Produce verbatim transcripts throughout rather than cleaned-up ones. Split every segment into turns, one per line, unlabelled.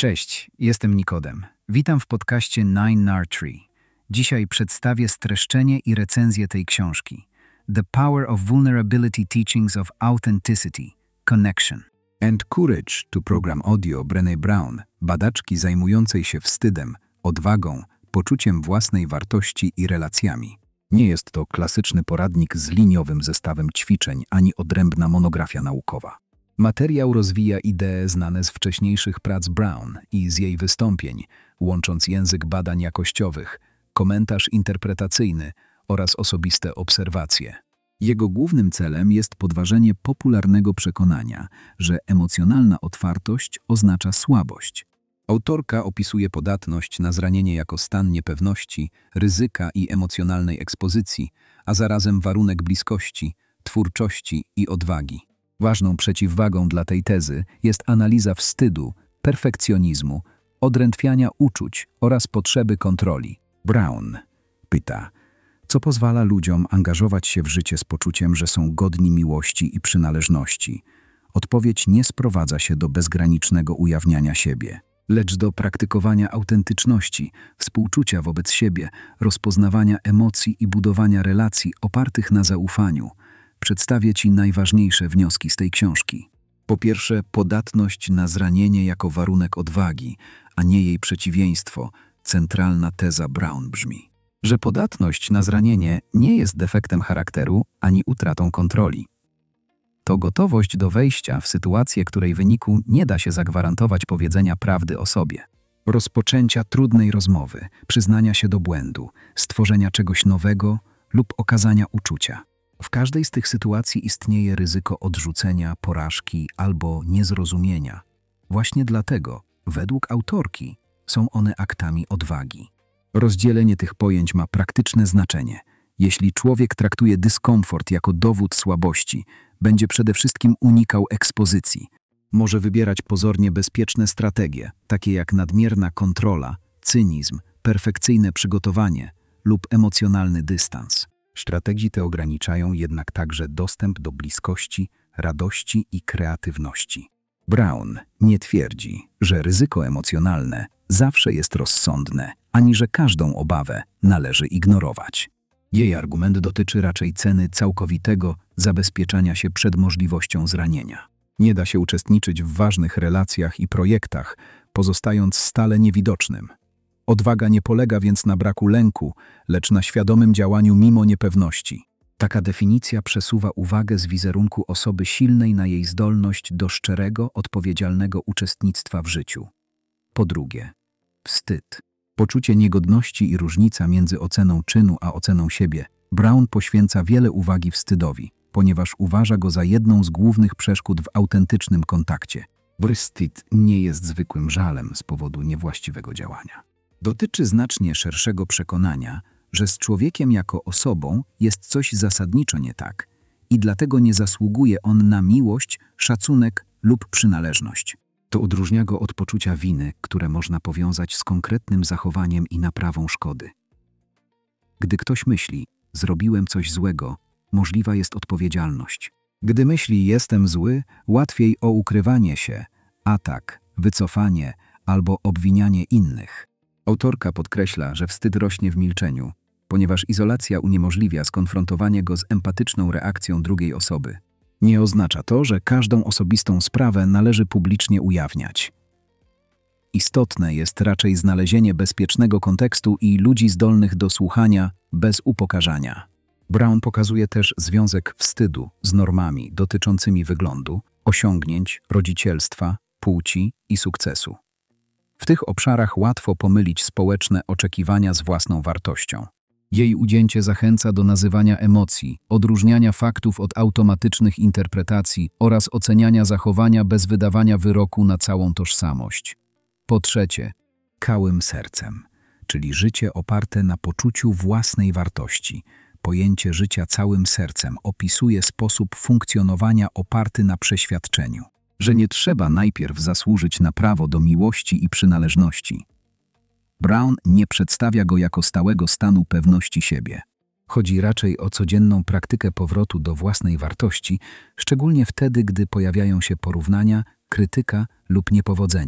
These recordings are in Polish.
Cześć, jestem Nikodem. Witam w podcaście Nine Nar Tree. Dzisiaj przedstawię streszczenie i recenzję tej książki. The Power of Vulnerability Teachings of Authenticity, Connection. And Courage to program audio Brené Brown, badaczki zajmującej się wstydem, odwagą, poczuciem własnej wartości i relacjami. Nie jest to klasyczny poradnik z liniowym zestawem ćwiczeń ani odrębna monografia naukowa. Materiał rozwija idee znane z wcześniejszych prac Brown i z jej wystąpień, łącząc język badań jakościowych, komentarz interpretacyjny oraz osobiste obserwacje. Jego głównym celem jest podważenie popularnego przekonania, że emocjonalna otwartość oznacza słabość. Autorka opisuje podatność na zranienie jako stan niepewności, ryzyka i emocjonalnej ekspozycji, a zarazem warunek bliskości, twórczości i odwagi. Ważną przeciwwagą dla tej tezy jest analiza wstydu, perfekcjonizmu, odrętwiania uczuć oraz potrzeby kontroli. Brown pyta, co pozwala ludziom angażować się w życie z poczuciem, że są godni miłości i przynależności. Odpowiedź nie sprowadza się do bezgranicznego ujawniania siebie, lecz do praktykowania autentyczności, współczucia wobec siebie, rozpoznawania emocji i budowania relacji opartych na zaufaniu. Przedstawię Ci najważniejsze wnioski z tej książki. Po pierwsze, podatność na zranienie jako warunek odwagi, a nie jej przeciwieństwo. Centralna teza Brown brzmi, że podatność na zranienie nie jest defektem charakteru ani utratą kontroli. To gotowość do wejścia w sytuację, której wyniku nie da się zagwarantować powiedzenia prawdy o sobie. Rozpoczęcia trudnej rozmowy, przyznania się do błędu, stworzenia czegoś nowego lub okazania uczucia. W każdej z tych sytuacji istnieje ryzyko odrzucenia, porażki albo niezrozumienia. Właśnie dlatego, według autorki, są one aktami odwagi. Rozdzielenie tych pojęć ma praktyczne znaczenie. Jeśli człowiek traktuje dyskomfort jako dowód słabości, będzie przede wszystkim unikał ekspozycji. Może wybierać pozornie bezpieczne strategie, takie jak nadmierna kontrola, cynizm, perfekcyjne przygotowanie lub emocjonalny dystans. Strategii te ograniczają jednak także dostęp do bliskości, radości i kreatywności. Brown nie twierdzi, że ryzyko emocjonalne zawsze jest rozsądne, ani że każdą obawę należy ignorować. Jej argument dotyczy raczej ceny całkowitego zabezpieczania się przed możliwością zranienia. Nie da się uczestniczyć w ważnych relacjach i projektach, pozostając stale niewidocznym. Odwaga nie polega więc na braku lęku, lecz na świadomym działaniu mimo niepewności. Taka definicja przesuwa uwagę z wizerunku osoby silnej na jej zdolność do szczerego, odpowiedzialnego uczestnictwa w życiu. Po drugie, wstyd. Poczucie niegodności i różnica między oceną czynu a oceną siebie. Brown poświęca wiele uwagi wstydowi, ponieważ uważa go za jedną z głównych przeszkód w autentycznym kontakcie. Wstyd nie jest zwykłym żalem z powodu niewłaściwego działania. Dotyczy znacznie szerszego przekonania, że z człowiekiem jako osobą jest coś zasadniczo nie tak i dlatego nie zasługuje on na miłość, szacunek lub przynależność. To odróżnia go od poczucia winy, które można powiązać z konkretnym zachowaniem i naprawą szkody. Gdy ktoś myśli, zrobiłem coś złego, możliwa jest odpowiedzialność. Gdy myśli, jestem zły, łatwiej o ukrywanie się, atak, wycofanie albo obwinianie innych. Autorka podkreśla, że wstyd rośnie w milczeniu, ponieważ izolacja uniemożliwia skonfrontowanie go z empatyczną reakcją drugiej osoby. Nie oznacza to, że każdą osobistą sprawę należy publicznie ujawniać. Istotne jest raczej znalezienie bezpiecznego kontekstu i ludzi zdolnych do słuchania bez upokarzania. Brown pokazuje też związek wstydu z normami dotyczącymi wyglądu, osiągnięć, rodzicielstwa, płci i sukcesu. W tych obszarach łatwo pomylić społeczne oczekiwania z własną wartością. Jej ujęcie zachęca do nazywania emocji, odróżniania faktów od automatycznych interpretacji oraz oceniania zachowania bez wydawania wyroku na całą tożsamość. Po trzecie, całym sercem, czyli życie oparte na poczuciu własnej wartości. Pojęcie życia całym sercem opisuje sposób funkcjonowania oparty na przeświadczeniu, że nie trzeba najpierw zasłużyć na prawo do miłości i przynależności. Brown nie przedstawia go jako stałego stanu pewności siebie. Chodzi raczej o codzienną praktykę powrotu do własnej wartości, szczególnie wtedy, gdy pojawiają się porównania, krytyka lub niepowodzenie.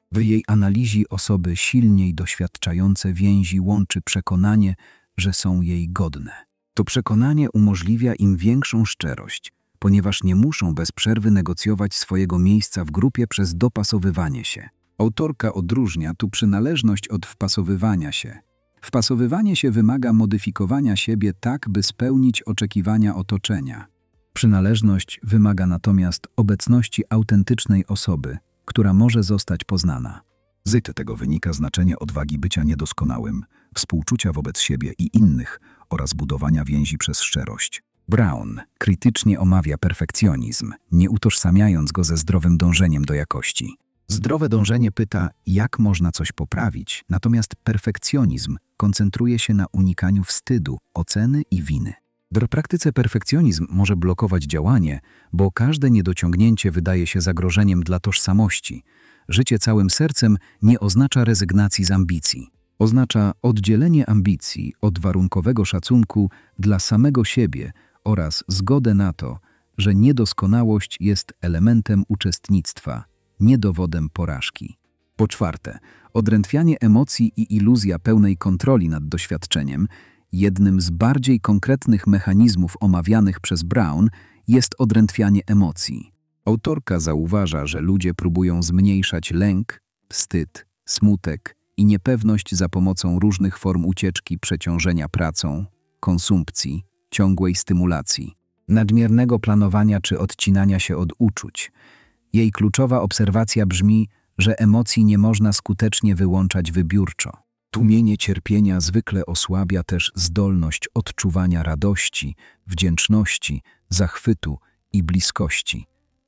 W jej analizie osoby silniej doświadczające więzi łączy przekonanie, że są jej godne. To przekonanie umożliwia im większą szczerość, ponieważ nie muszą bez przerwy negocjować swojego miejsca w grupie przez dopasowywanie się. Autorka odróżnia tu przynależność od wpasowywania się. Wpasowywanie się wymaga modyfikowania siebie tak, by spełnić oczekiwania otoczenia. Przynależność wymaga natomiast obecności autentycznej osoby, która może zostać poznana. Z tego wynika znaczenie odwagi bycia niedoskonałym, współczucia wobec siebie i innych oraz budowania więzi przez szczerość. Brown krytycznie omawia perfekcjonizm, nie utożsamiając go ze zdrowym dążeniem do jakości. Zdrowe dążenie pyta, jak można coś poprawić, natomiast perfekcjonizm koncentruje się na unikaniu wstydu, oceny i winy. W praktyce perfekcjonizm może blokować działanie, bo każde niedociągnięcie wydaje się zagrożeniem dla tożsamości. Życie całym sercem nie oznacza rezygnacji z ambicji. Oznacza oddzielenie ambicji od warunkowego szacunku dla samego siebie oraz zgodę na to, że niedoskonałość jest elementem uczestnictwa, nie dowodem porażki. Po czwarte, odrętwianie emocji i iluzja pełnej kontroli nad doświadczeniem. Jednym z bardziej konkretnych mechanizmów omawianych przez Brown jest odrętwianie emocji. Autorka zauważa, że ludzie próbują zmniejszać lęk, wstyd, smutek i niepewność za pomocą różnych form ucieczki, przeciążenia pracą, konsumpcji, ciągłej stymulacji, nadmiernego planowania czy odcinania się od uczuć. Jej kluczowa obserwacja brzmi, że emocji nie można skutecznie wyłączać wybiórczo. Tłumienie cierpienia zwykle osłabia też zdolność odczuwania radości, wdzięczności, zachwytu i bliskości.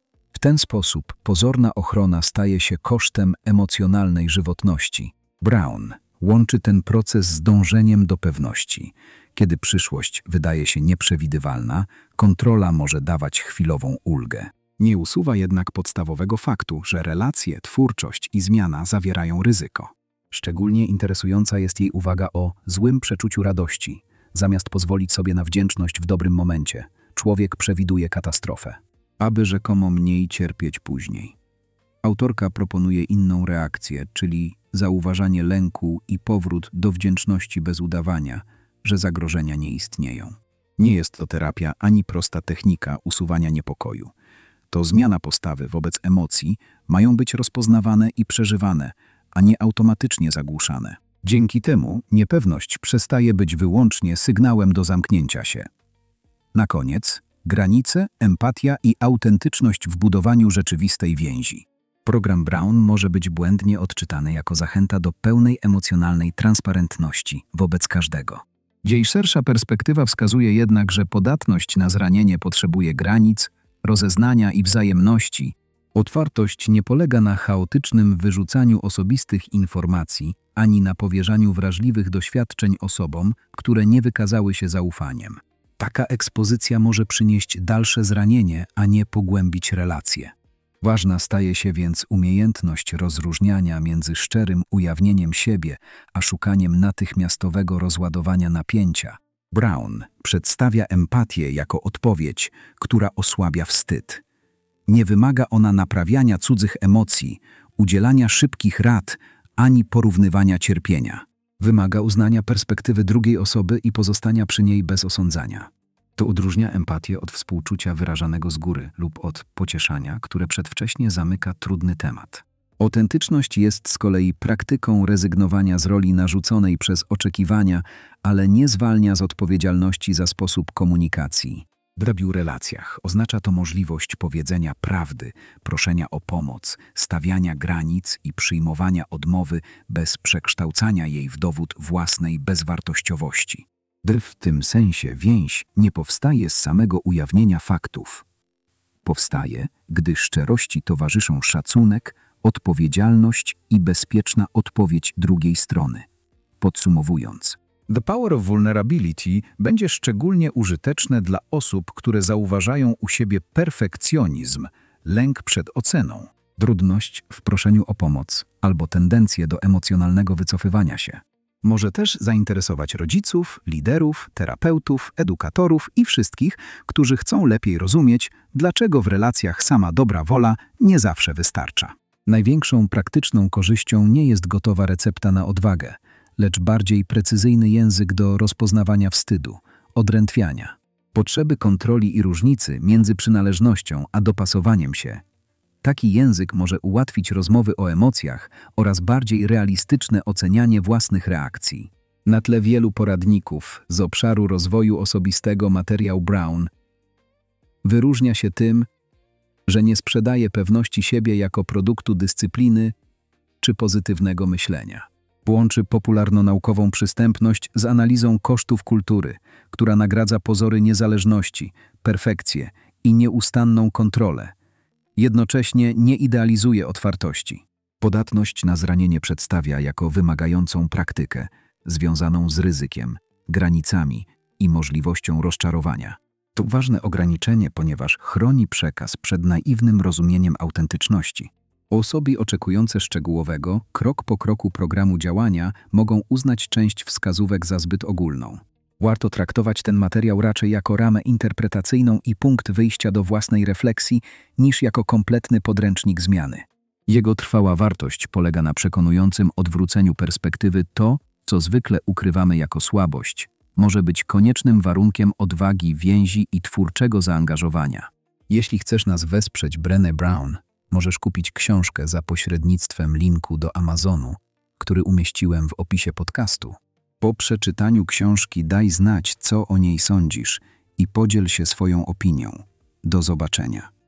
W ten sposób pozorna ochrona staje się kosztem emocjonalnej żywotności. Brown łączy ten proces z dążeniem do pewności. Kiedy przyszłość wydaje się nieprzewidywalna, kontrola może dawać chwilową ulgę. Nie usuwa jednak podstawowego faktu, że relacje, twórczość i zmiana zawierają ryzyko. Szczególnie interesująca jest jej uwaga o złym przeczuciu radości. Zamiast pozwolić sobie na wdzięczność w dobrym momencie, człowiek przewiduje katastrofę, aby rzekomo mniej cierpieć później. Autorka proponuje inną reakcję, czyli zauważanie lęku i powrót do wdzięczności bez udawania, że zagrożenia nie istnieją. Nie jest to terapia ani prosta technika usuwania niepokoju. To zmiana postawy wobec emocji, mają być rozpoznawane i przeżywane, a nie automatycznie zagłuszane. Dzięki temu niepewność przestaje być wyłącznie sygnałem do zamknięcia się. Na koniec, granice, empatia i autentyczność w budowaniu rzeczywistej więzi. Program Brown może być błędnie odczytany jako zachęta do pełnej emocjonalnej transparentności wobec każdego. Jej szersza perspektywa wskazuje jednak, że podatność na zranienie potrzebuje granic, rozeznania i wzajemności. Otwartość nie polega na chaotycznym wyrzucaniu osobistych informacji, ani na powierzaniu wrażliwych doświadczeń osobom, które nie wykazały się zaufaniem. Taka ekspozycja może przynieść dalsze zranienie, a nie pogłębić relacje. Ważna staje się więc umiejętność rozróżniania między szczerym ujawnieniem siebie, a szukaniem natychmiastowego rozładowania napięcia. Brown przedstawia empatię jako odpowiedź, która osłabia wstyd. Nie wymaga ona naprawiania cudzych emocji, udzielania szybkich rad, ani porównywania cierpienia. Wymaga uznania perspektywy drugiej osoby i pozostania przy niej bez osądzania. To odróżnia empatię od współczucia wyrażanego z góry lub od pocieszania, które przedwcześnie zamyka trudny temat. Autentyczność jest z kolei praktyką rezygnowania z roli narzuconej przez oczekiwania, ale nie zwalnia z odpowiedzialności za sposób komunikacji. W W relacjach oznacza to możliwość powiedzenia prawdy, proszenia o pomoc, stawiania granic i przyjmowania odmowy bez przekształcania jej w dowód własnej bezwartościowości. W tym sensie więź nie powstaje z samego ujawnienia faktów. Powstaje, gdy szczerości towarzyszą szacunek, odpowiedzialność i bezpieczna odpowiedź drugiej strony. Podsumowując, The Power of Vulnerability będzie szczególnie użyteczne dla osób, które zauważają u siebie perfekcjonizm, lęk przed oceną, trudność w proszeniu o pomoc albo tendencję do emocjonalnego wycofywania się. Może też zainteresować rodziców, liderów, terapeutów, edukatorów i wszystkich, którzy chcą lepiej rozumieć, dlaczego w relacjach sama dobra wola nie zawsze wystarcza. Największą praktyczną korzyścią nie jest gotowa recepta na odwagę, lecz bardziej precyzyjny język do rozpoznawania wstydu, odrętwiania, potrzeby kontroli i różnicy między przynależnością a dopasowaniem się. Taki język może ułatwić rozmowy o emocjach oraz bardziej realistyczne ocenianie własnych reakcji. Na tle wielu poradników z obszaru rozwoju osobistego materiał Brown wyróżnia się tym, że nie sprzedaje pewności siebie jako produktu dyscypliny czy pozytywnego myślenia. Łączy popularno-naukową przystępność z analizą kosztów kultury, która nagradza pozory niezależności, perfekcję i nieustanną kontrolę. Jednocześnie nie idealizuje otwartości. Podatność na zranienie przedstawia jako wymagającą praktykę, związaną z ryzykiem, granicami i możliwością rozczarowania. To ważne ograniczenie, ponieważ chroni przekaz przed naiwnym rozumieniem autentyczności. Osoby oczekujące szczegółowego, krok po kroku programu działania mogą uznać część wskazówek za zbyt ogólną. Warto traktować ten materiał raczej jako ramę interpretacyjną i punkt wyjścia do własnej refleksji, niż jako kompletny podręcznik zmiany. Jego trwała wartość polega na przekonującym odwróceniu perspektywy. To, co zwykle ukrywamy jako słabość, może być koniecznym warunkiem odwagi, więzi i twórczego zaangażowania. Jeśli chcesz nas wesprzeć, Brené Brown, możesz kupić książkę za pośrednictwem linku do Amazonu, który umieściłem w opisie podcastu. Po przeczytaniu książki daj znać, co o niej sądzisz i podziel się swoją opinią. Do zobaczenia.